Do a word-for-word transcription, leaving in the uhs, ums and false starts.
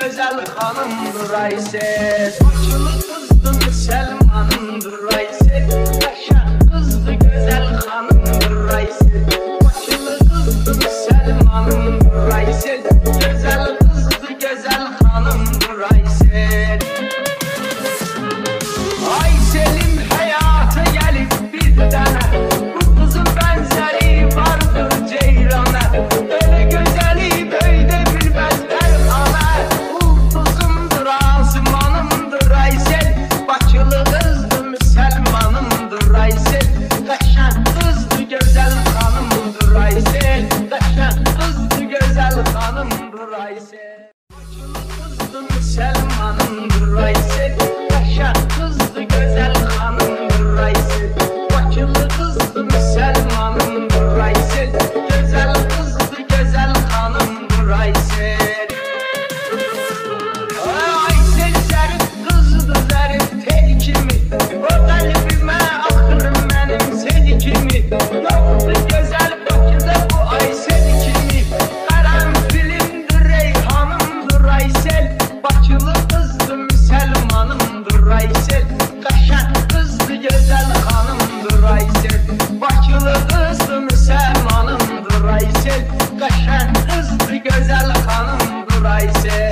güzel hanımdır Aysel. Başılı kızdı Müslümanımdır Aysel. Yaşa kızdı güzel hanımdır Aysel. Başılı kızdı Müslümanımdır Aysel. Güzel kızdı güzel hanımdır Aysel. Aysel'in hayata gelip bir tane, bu kızın benzeri vardır ceyrana. Öyle güzeli böyle bilmezler ana. Ultuzumdur azmanımdır Aysel. Başılı kızdı Müslümanımdır Aysel. Kaşan kızdı güzel hanımdır Aysel. Kaşan kızdı güzel hanımdır Aysel. Başılı kızdı Müslümanımdır Aysel. Kaşan kızdı güzel hanımdır Aysel. Başılı kızdı Müslümanımdır Aysel. Güzel kızdı güzel hanımdır Aysel. Aysel zərif kızdı zərif tel kimi. O kalbime akır benim sel kimi. Yoktu güzel Bakıda bu Aysel kimi. Karanfilimdir reyhanımdır Aysel. Bakılı kızdı Müslümanımdır Aysel. Kaşan kızdı güzel hanımdır Aysel. Bakılı kızdı Müslümanımdır Aysel. Kaşan kızdı güzel hanımdır Aysel.